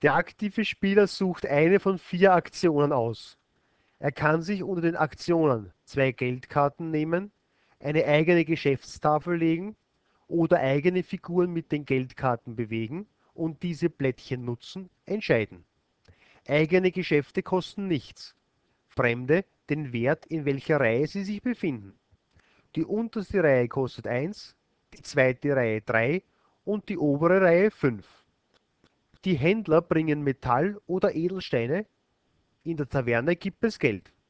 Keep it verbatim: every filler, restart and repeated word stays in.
Der aktive Spieler sucht eine von vier Aktionen aus. Er kann sich unter den Aktionen zwei Geldkarten nehmen, eine eigene Geschäftstafel legen oder eigene Figuren mit den Geldkarten bewegen und diese Plättchen nutzen, entscheiden. Eigene Geschäfte kosten nichts. Fremde den Wert, in welcher Reihe sie sich befinden. Die unterste Reihe kostet eins, die zweite Reihe drei und die obere Reihe fünf. Die Händler bringen Metall oder Edelsteine, in der Taverne gibt es Geld.